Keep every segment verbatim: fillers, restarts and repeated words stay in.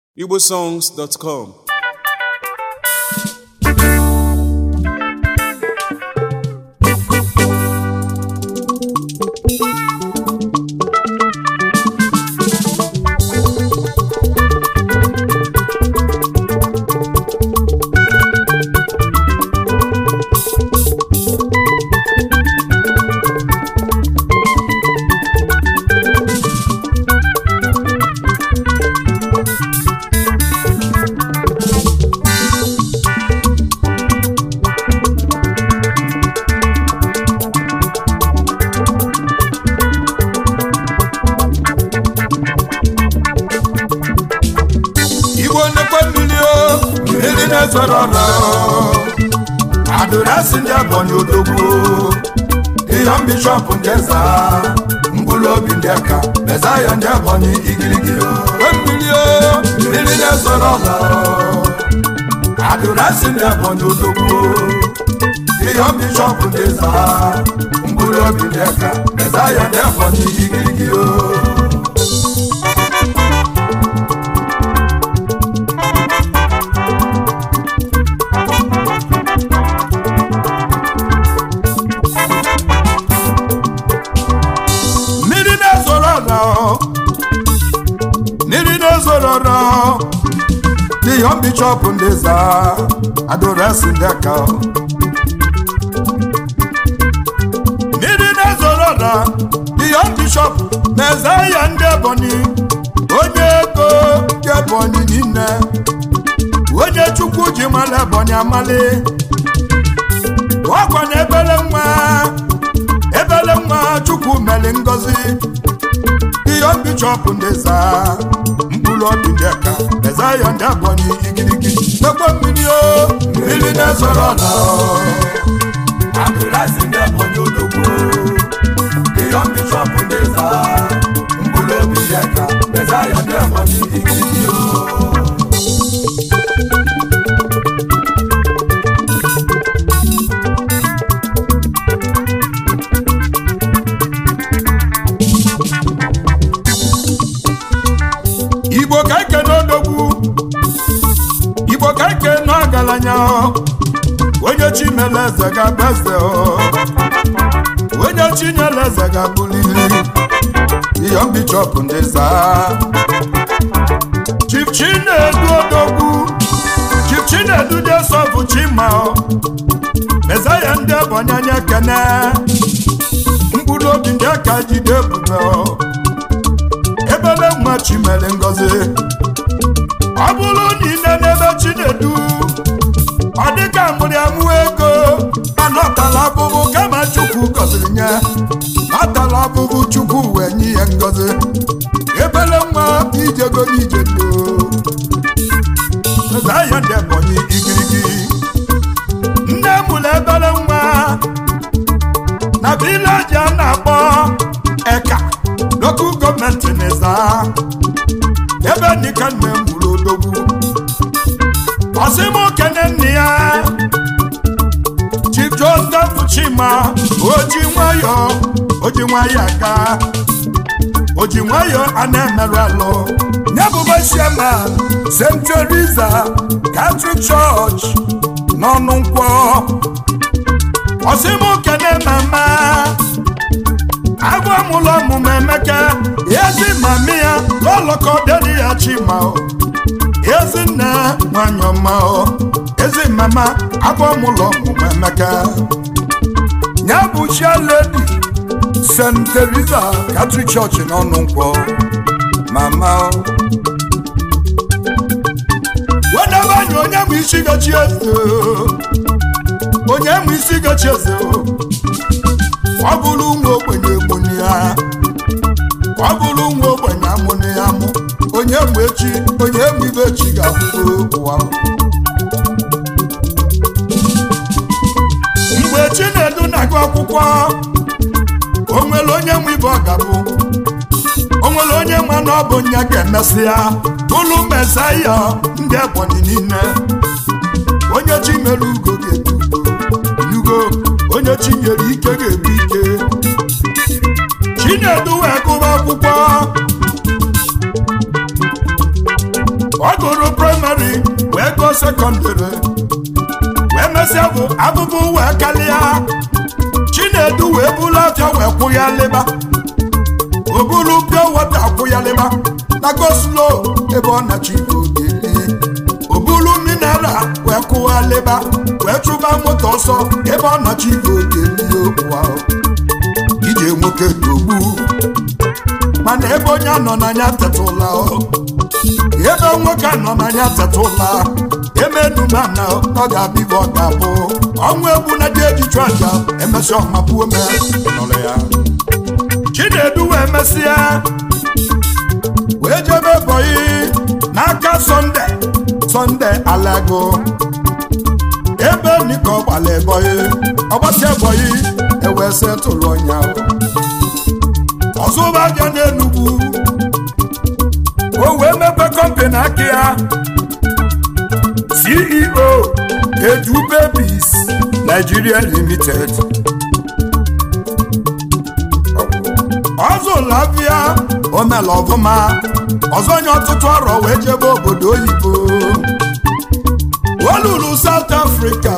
igbo songs dot com. Adorasi ndị Ebonyi odogwu the young bishop Ngeza Mbulobi Ndeka Mezaya ndị Ebonyi igirigi Wembilio Lili Nezorola Adorasi ndị Ebonyi odogwu the young bishop Ngeza Mbulobi Ndeka Mezaya ndị Ebonyi igirigi the young bishop Ngeza Adorasi Ndeka Niri Nezorola the young bishop Mezaya ndị Ebonyi onye ego ndị Ebonyi niile onye Chukwu ji mara Ebonyi amali wakwa na ebele nwa ebele nwa Chukwu meli ngozi the young bishop Ngeza Mbulobi Ndeka Mezaya ndị Ebonyi igirigi nekwa mmiri o Lili Nezorola Adorasi ndị Ebonyi odogwu the young bishop Ngeza Mbulobi Ndeka Mezaya ndị Ebonyi igirigi onye Chimeleze ga-abeze onye Chinyeleze ga-abulili the young bishop Ngeza Chief Chinedu odogwu Chief Chinedu Jesofu Chima Mezaya ndị Ebonyi anya kene Mbulobi Ndeka jide ebube ebele nwa Chimele ngozi ọ bụrụ niile n'ebe Chinedu ọ dịka mụrụ amụ ego anọtala abụbụ kama Chukwu gọziri nye atala abụbụ Chukwu wee nye ya ngozi ebele nwa ijego n'ije ndo Mezaya ndị Ebonyi igirigi nne mụrụ ebele nwa na vileji a na-akpọ Eka local gọọmenti Ngeza ebe nika nne mụrụ odogwu Osimo kene nne ya Chief Joseph Chima oji nwayo oji nwayo aga oji nwayo ana-emerụ alụ nyebuba chairman Saint Teresa Catholic Church n'ọnụ nkwọ Osimo kene mama agwa mụlọ ọmụmụ Emeka ezi mami ya lọlọkọ deli ya Chima ezi nne nwanyị ọma ezi mama agwa mụlọ ọmụmụ Emeka ya bụ Lady Saint Teresa Catholic Church n'ọnụ nkwọ mama wadaba anyị onye mụ isi gachi eze onye mụ isi gachi eze ọ bụrụ nwa ogbenye egbenye ya ọ bụrụ nwa ogbenye amụnị ya amụ onye mgbe echi onye mgbe ibe echi ga-abụrụ ụwa mgbe Chinedu na-agụ akwụkwọ o nwere onye nwe ibe ọ ga-abụ o nwere onye nwa na ọ bụ nya ga-emesị ya ụlụ Mezaya ndị Ebonyi niile onye Chi mere ugo ga-etu ugo onye Chi nyere ike ga-ebu ike Chinedu wee gụba akwụkwọ ọ gụrụ praịmarị wee gụọ sekọndịrị wee mesịa bụ abụbụ wee kalịa Chinedu wee bulu afịa wee kwụ ya leba o bulu pịa wata kwụ ya leba na goslo ebe ọ na-achị ogeli o bulu mineral wee kwụwa leba wee chụba moto ọsọ ebe ọ na-achị ogeli ụwa ije nwoke togbu mana ebe onye nọ n'anya tetụla ebe nwoke nọ n'anya tetụla emedumana ọ ga-abịbụ ọ ga-abụ ọnwụ egbu na dị ejichu aja emesịa ọmapụ ome nọrọ ya Chinedu wee mesịa wee jebe bọyị n'aka Sọnde Sọnde Alago ebe nika ọgbala bọyị ọgbasịa bọyị ewee setụrụ ọnya ọzụba aja n'Enugwu o wee mepe kọmpani aka ya C E O Edu Babies Nigeria Limited ọzọ lavia omela ọbụma ọzọ onye ọtụtụ ọrọ wee jebe obodo oyibo olulu South Africa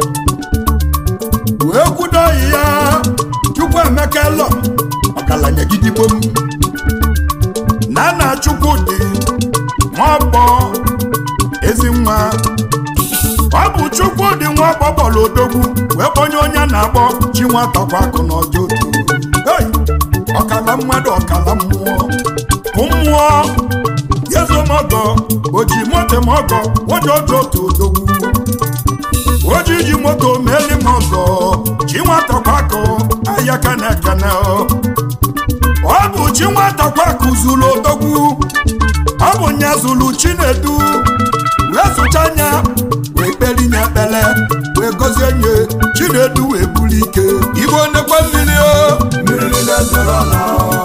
wee kwudo ya Chukwuemeka Elọ ọgaranya gidigbo m na na Chukwudị Nwọbọ ezi nwa ọ bụ Chukwudị Nwọbọ bọọlụ odogwu wee kpọnye onye na-akpọ chi nwatakwa akụ n'ọjọ otu ọkala mmadụ ọkala mmụọ mmụọ yezomọgọ oji moto mọgọ ojojo otu odogwu oji ji moto meli mọgọ chi nwatakwa akụ ahịa kana kana ọ bụ chi nwatakwa akụ zuru odogwu ọ bụ nya zuru Chinedu wee zụcha anya wee kpeli nya ekpele wee gozie nye Chinedu wee buli ike igbo nekwe mmiri o mmiri na-ezoro ọla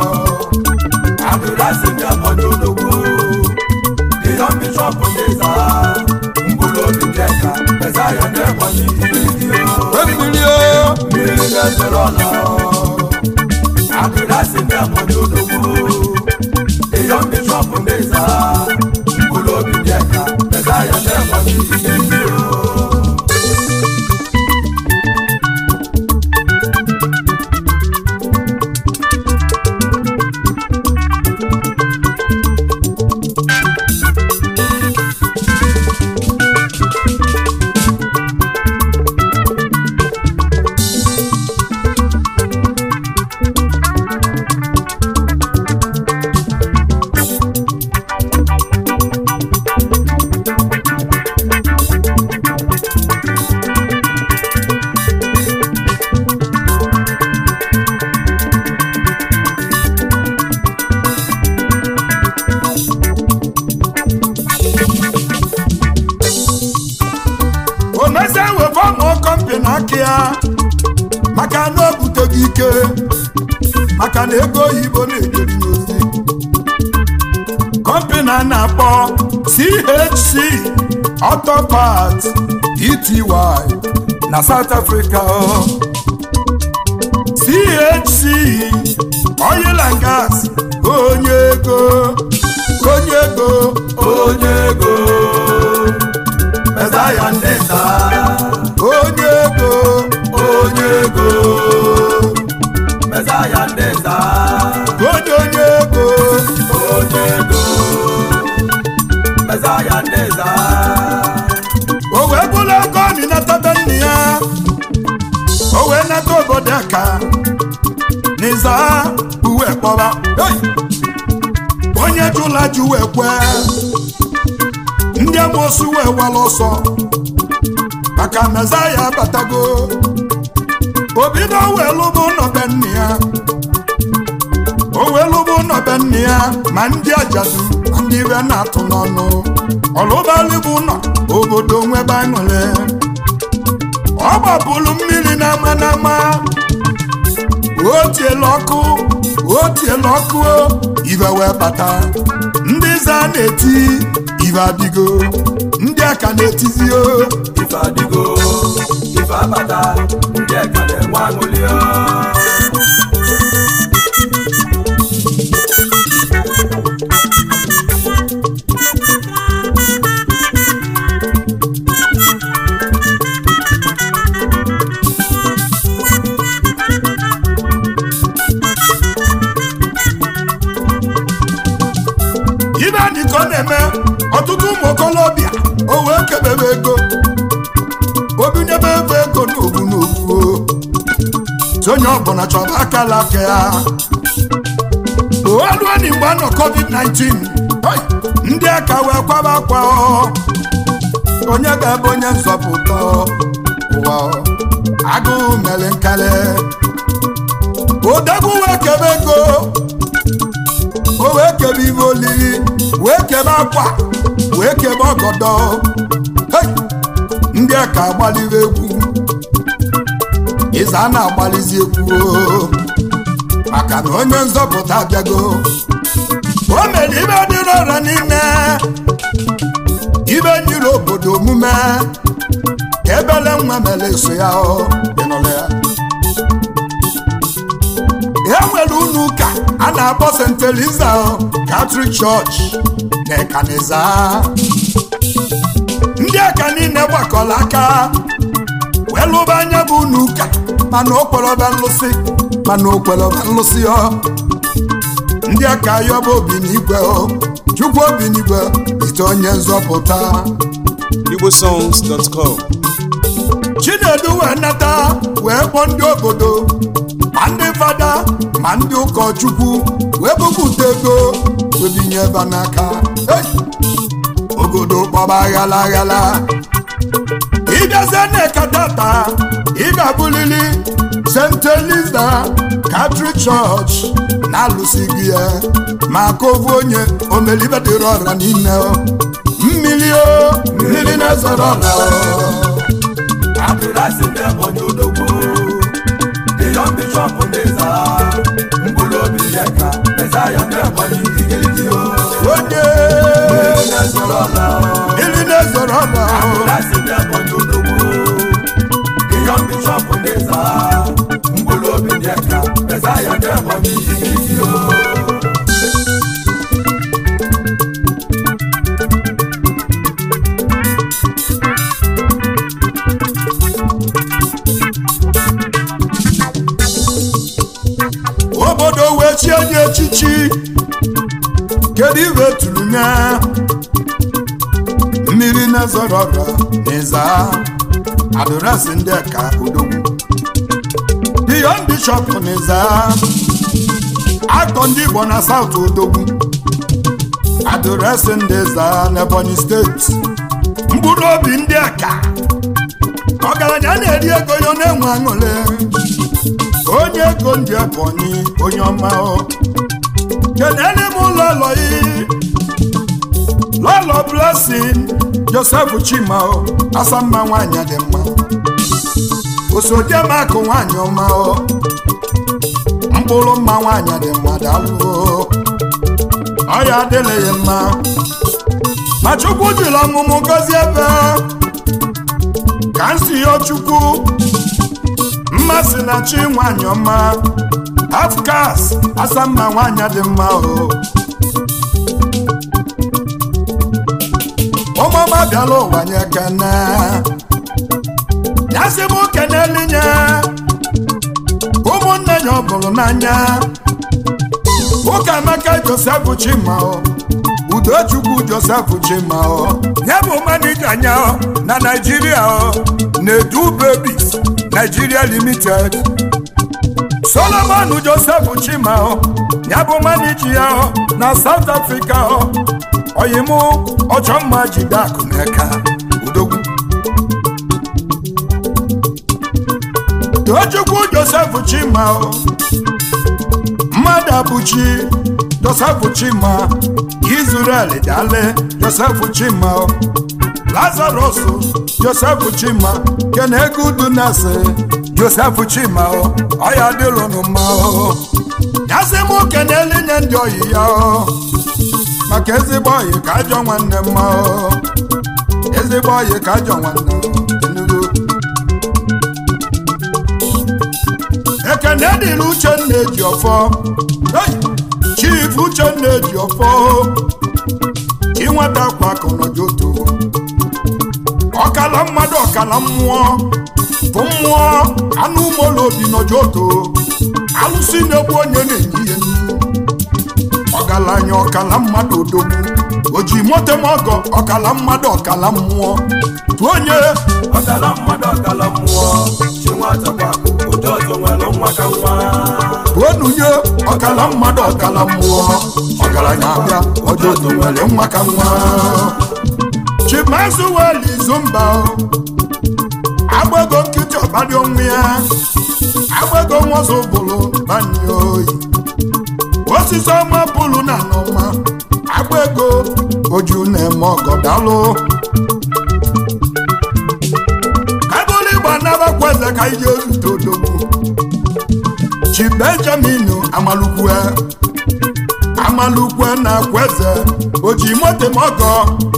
adụrasị bịa mọdụ odogwu ihe mbishọpụ n'ịza mkpụrụ obi dịka eza ya na-egbanye mmiri o mmiri na-ezoro ọla adụrasị bịa mọdụ odogwu ihe mbishọpụ n'ịza mkpụrụ obi dịka eza ya na-egbanye mmiri o maka na o buteghị ike maka na ego oyibo na-ejeri n'ozi kọmpani a na-akpọ C H C Auto Parts Pty na South Africa C H C Oil and Gas onye ego onye ego onye ego Mezaya Ndeza onye ego onye ego Mezaya Ndeza onye onye ego onye ego Mezaya Ndeza o wee bụrụ ego ọ na-enata nne ya o wee nata obodo aka n'iza uwe kpọba onye jụla ji uwe kwe ndị amosu wee wala ọsọ maka Mezaya batago obido wee lụbụ nọbe nne ya o wee lụbụ nọbe nne ya ma ndị ajadu ma ndị iwe na-atụ n'ọnụ ọlụbalịbụ nọ obodo nwebe aṅụle ọ gbapụrụ mmiri n'ama n'ama o tiela ọkụ o tiela ọkụ iwe wee bata ndị za na-eti ife adịgo ndị aka na-etizi o ife adịgo ife abata ndị aka na-enwe aṅụli onye ọbụla chọba akala aka ya olueni mgbe anọ covid nineteen ndị aka wee kwaba akwa onye ga-ebe onye nzọpụta ụwa agụụ mere nkale odegwu wee kebe ego o wee kebe ibe olili wee kebe akwa wee kebe ọgọdọ ndị aka agbaliwe egwu ịza na-agbalizi egwu maka na onye nzọpụta abịago o mere ibe dịrị ọra niile ibe nyere obodo omume ebele nwa mere so ya ịnụla ya e nwere unu ụka a na-akpọ Saint Eliza Catholic Church na Ekaniza ndị aka niile gbakọrọ aka wee lụba anya bụ unu ụka mana okweroba nlụsị mana okweroba nlụsị ọ ndị aka yọba obi n'igwe Chukwu obi n'igwe ite onye nzọpụta igbo songs dot com Chinedu wee nata wee kpọọ ndị obodo ma ndị fada ma ndị ụkọchukwu wee bupụta ego wee binye ebe n'aka obodo kpọba aghala aghala ịbịazie na-ekatata ị ga-abụlili Saint Eliza Catholic Church na-alụsị gị ya maka ovu onye omelibe dịrị ọra niile mmiri o mmiri na-ezoro ọra Adịrasị ndị onye odogwu the young bishop Ndeza mkpụrụ obi ya ka Mezaya ndị Ebonyi igirigi onye mmiri na-ezoro ọra mmiri na-ezoro ọra Adịrasị ndị onye odogwu the young bishop Ndeza mkpụrụ obi ya ka Mezaya ndị Ebonyi igirigi obodo wee chie nye echichi kedu iwe tụrụ nya mmiri na-ezoro ọra n'ịza Adịrasị ndị ka odogwu the young bishop n'ịza atọ ndị Igbo na South odogwu Adịrasị ndị ịza n'Ebonyi steeti mkpụrụ obi ndị aka ọgaranya na-eri ego ya na-enwe aṅụrị onye ego ndị Ebonyi onye ọma kenele m lọlọ yi lọlọ Blessing Joseph Chima asamma nwanyị dị mma osodiemakụ nwanyị ọma mkpụrụ mma nwanyị dị mma daalụ ọya adịla ya mma ma Chukwu jiri ọmụmụ gọzie ebe ka nsi ya Chukwu mmasị na chi nwanyị ọma afkas asamma nwanyị dị mma ụmụọma bịala ụwa nye kene yasị m kenelinya ụmụnne ya ọ bụrụ n'anya Ụkamaka Joseph Chima Udochukwu Joseph Chima ya bụ manija anya na Nigeria na-edu babies Nigeria Limited Solomon Joseph Chima ya bụ manija ya na South Africa oyimu ọchọmma jidakụ n'eka udogwu Tochukwu Joseph Chima mmadụ abụchi Joseph Chima Israel dale Joseph Chima Lazarus Joseph Chima Kenegu Dunase Joseph Chima ọya dịlụnụ mma yasị m kenele nye ndị oyi ya maka ezigbo oyi ka ajọ nwanne mma ezigbo oyi ka ajọ nwanne ekene dịrị Uchenna Ejiofọ Chief Uchenna Ejiofọ inweta kwa akọnọjoto ọkala mmadụ ọkala mmụọ bụ mmụọ anụ ụmụlụ obi n'ojoto alụsị na-egbu onye na-enye ihe ọgaranya ọkala mmadụ odogwu oji moto mogo ọkala mmadụ ọkala mmụọ onye ọkala mmadụ ọkala mmụọ chinwatakwa ojoto nwere nwa ka nwa onunye ọkala mmadụ ọkala mmụọ ọgaranya abịa ojoto nwere nwa ka nwa Chimazuweli Zumba agbago nkịtị ọkpadị onwe ya agbago nwazo bụrụ banye oyi osisi ọma bụrụ na n'ọma agbago oju na-eme ọgọdalụ kabụlụ igba nabakweze ka ije ezute odogwu Chi Benjamin Amalukwe Amalukwe na kweze oji moto mogo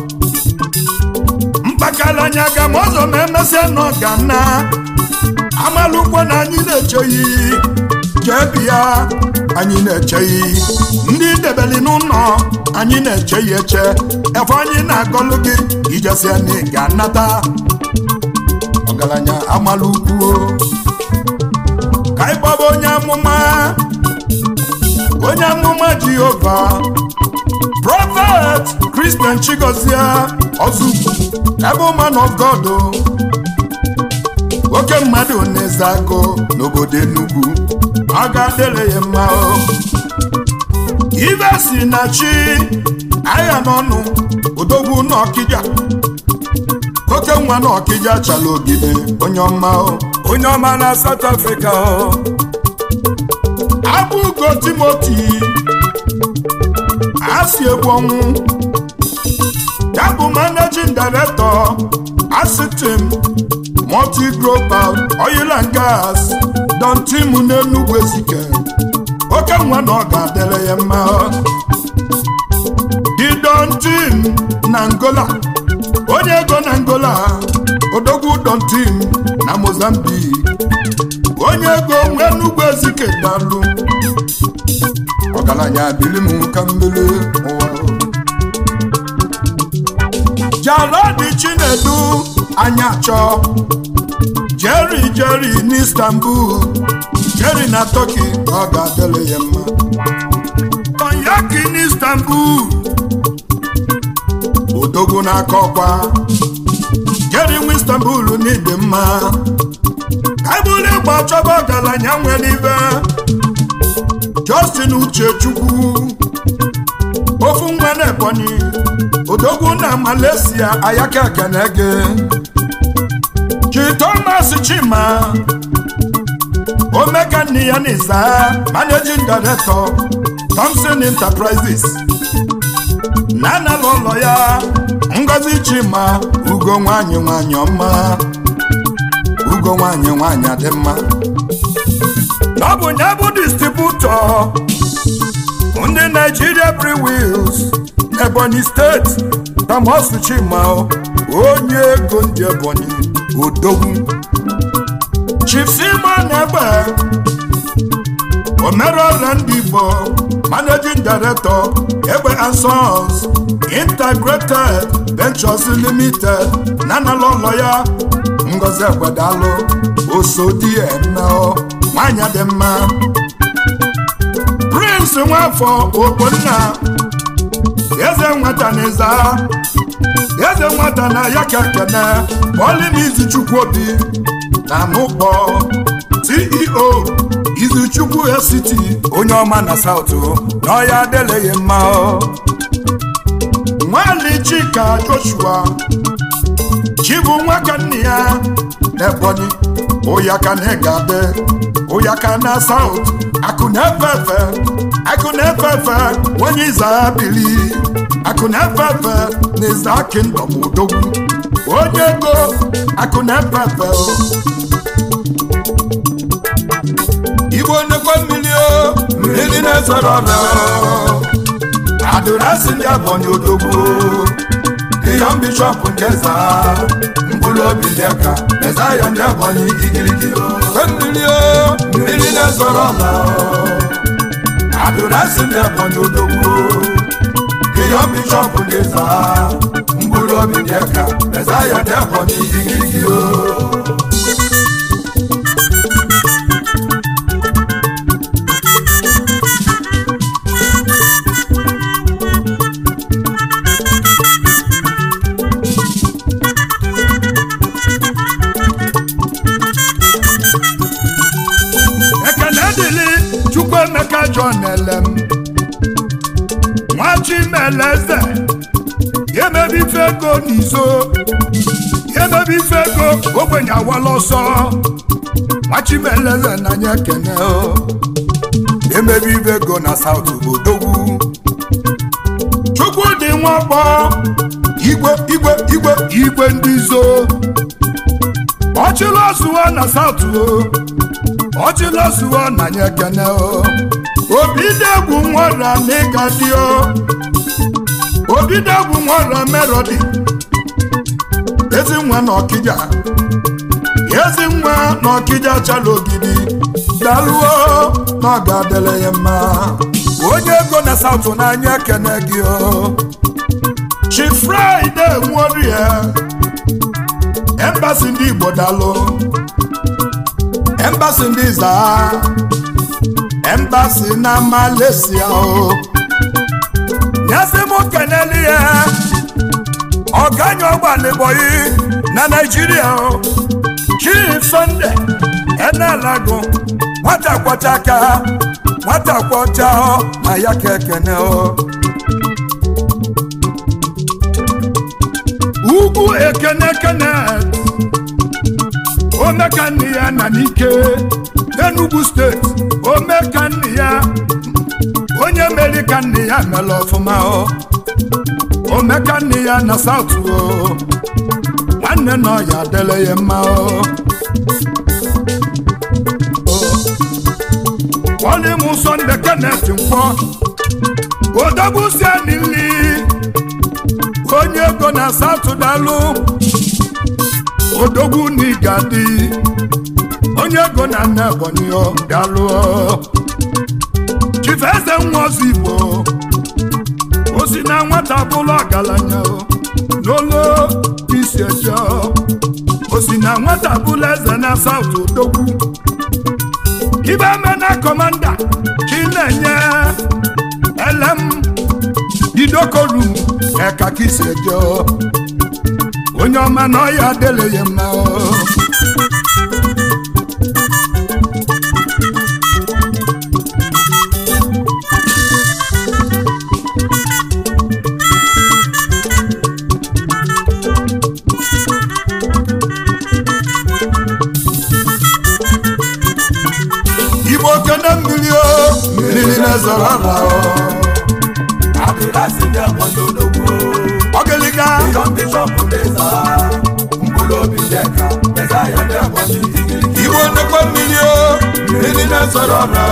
mkpakalanya ga mozo memesịa n'ọga na Amalukwe na anyị na-echeghị jebi ya anyị na-echeghị ndị debeli n'ụlọ anyị na-echeghị eche efe anyị na-agọlụ gị ijesia na ị ga-anata ọgaranya Amalukwe ka ị gbaba onye amụma onye amụma Jehova Prophet Christian Chigozie Ozugbo ebe man of God oke mmadụ na-eze agụ n'obodo Enugu ọ ga-adịrị ya mma ibe si na chi agha n'ọnụ odogwu n'Ọkịja oke nwa n'Ọkịja chala ogige onye ọma onye ọma na South Africa Abụgo Timothy asị egwu ọnwụ ya bụ managing director Asitim Multi Global Oil and Gas Don Tim n'Enugu Ezike oke nwa na ọ ga-adịrị ya mma di Don Tim na Angola onye ego na Angola odogwu Don Tim na Mozambique onye ego nwe Enugu Ezike dalụ ọgaranya bili m ka mmiri ụwa Jaradi Chinedu anya chọ Jerry Jerry n'Istanbul Jerry na Turkey ọ ga-adịrị ya mma Onyaki n'Istanbul odogwu n'aka ọkwa Jerry n'Istanbul n'ịdị mma kaibụlụ ịgba chọba ọgaranya nwere ibe Justin Uchechukwu ofu nwa na Ebonyi odogwu na Malaysia ayaka kenege Chi Thomas Chima Omega Niyaniza Managing Director Thompson Enterprises Nana Lolo ya Ngozi Chima Ugo nwanyị nwanyị ọma Ugo nwanyị nwanyị adị mma N'ọbụ nyabụ distributor ndị Nigeria Breweries Ebonyi State Thomas Chima onye ego ndị Ebonyi odogwu Chief Simon Egbe Omerọra ndị Igbo Managing Director Egbe and Sons Integrated Ventures Limited Nana Lolo ya Ngozi Egwedalụ Osodieme nwanyị dị mma Prince Nwafọ Ogbonna eze nwata n'ịza eze nwata na ya kekene Pauline Izuchukwu-Obi na n'ụkpọ C E O Izuchukwu F C T onye ọma na South na ọya adịleghị mma Nwali Chika Joshua Chibu nwaka nne ya n'Ebonyi Oyaka na Egade Oyaka na South Akunefefe Akunefefe onye iza bili Akunefefe n'Iza Kingdom odogwu onye ego Akunefefe Igbo nnekwe mmiri o mmiri na-ezoro ọbịa Adụrasị ndị Ebonyi odogwu Young Bishop Nkeza mkpụrụ obi ndị aka Mezaya ndị Ebonyi igirigi mmiri o mmiri na-ezoro ọla Adụrasị ndị Ebonyi odogwu Young Bishop Nkeza mkpụrụ obi ndị aka Mezaya ndị Ebonyi igirigi Chimeleze yemebi fego n'izo yemebi fego ogbenye awala ọsọ nwa Chimeleze na anya ekene yemebi fego na South Odogwu Chukwu dị nwakpọ igwe igwe igwe igwe ndị zo ọchịlọsụwa na South ọchịlọsụwa na anya ekene Obidegwu nwara n'ịgadio Obidegwu nwara Melody ezi nwa n'Ọkịja ezi nwa n'Ọkịja chala ogidi daluo n'ọga dele ya mma onye ego na South n'anya ekene gị Chi Friday Nworie Embassy ndị Igbo dalụ Embassy ndị Zaa Embassy na Malaysia o Nyasimo keneli ya Oganyo Gbaneboyi na Nigeria o Chief Sunday Enalago Nwata kwachaka Nwata kwacha o na ya kekene o Ugwu ekene kene Omekani ya na Nike Enugu State Omekani ya onye Amerikani ya mele ọfụma o Omekani ya na South o nwanne nọ ya dele ya mma o Wali mu Sunday Kenneth Nkwọ Odogwu si anili onye ego na South dalu Odogwu ni gadi onye ego na Ebonyi o dalu Chief Eze Nwozi Igbo osi na nwata bụlụ ọgaranya n'olo isi eje osi na nwata bụlụ eze na South Odogwu ibe mena Commander Chinenye elem didokoru eka kisi eje onye ọma na ọya dele ya mma Ogeliga Iwo nekwa milio Nini na sorona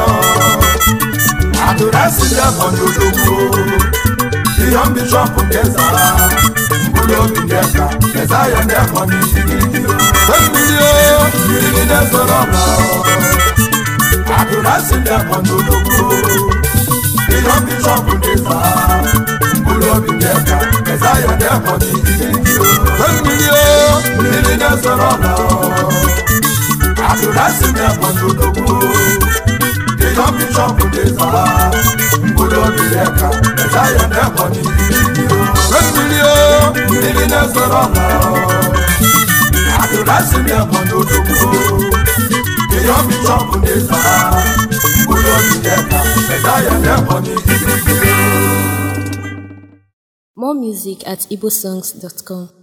Adurasi ya Mondodogwu The young bishop Ndeza Mbulo Bindeka Mezaya Ndemoni One milio Nini na sorona Adurasi ya Mondodogwu The young bishop Ndeza Mbulo Bindeka Mezaya Ndemoni One milio Nini na sorona Adurasi ya Mondodogwu The young bishop Ndeza Mbulo Bindeka Mezaya Ndemoni One milio Nini na sorona Adurasi ya Mondodogwu The young bishop Ndeza Mbulo Bindeka Mezaya Ndemoni. More music at igbosongs dot com.